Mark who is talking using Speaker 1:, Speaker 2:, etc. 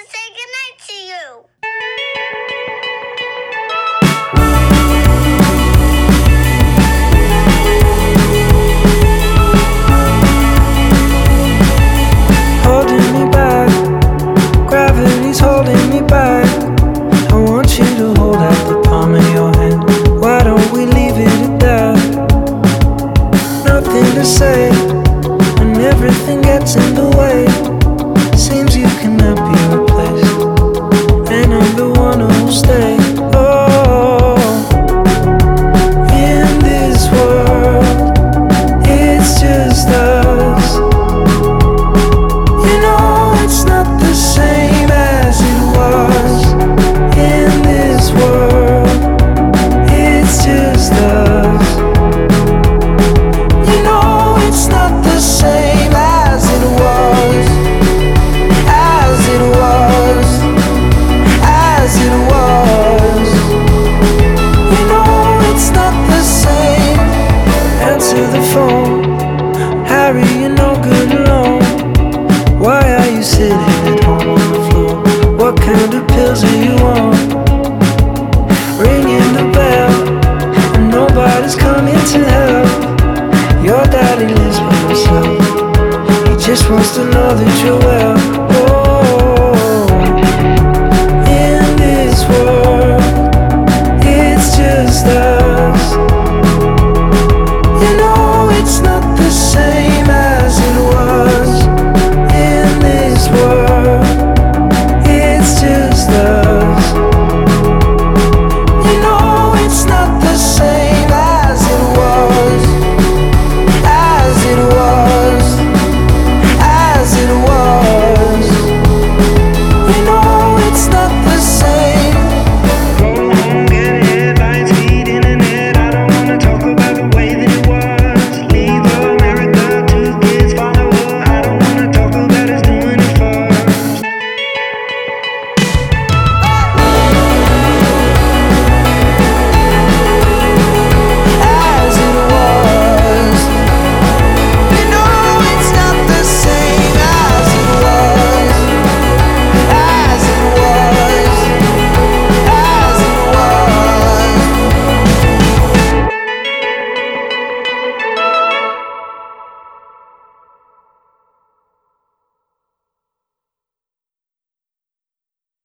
Speaker 1: say goodnight to you.
Speaker 2: Holding me back, gravity's holding me back. I want you to hold out the palm of your hand. Why don't we leave it at that? Nothing to say when everything gets in the way. Seems you cannot be replaced, and I'm the one who'll stay. Oh, in this world, it's just us. You know it's not the same as it was. In this world, it's just us. You know it's not the same as it was. As it was. As it was. You know it's not the same. Answer the phone. Harry, you're no good alone. Why are you sitting at home on the floor? What kind of pills are you on? Ringing the bell, and nobody's coming to help. Your daddy lives by himself. He just wants to know that you're well. Oh, in this world, it's just us. You know it's not the same as it was. In this world,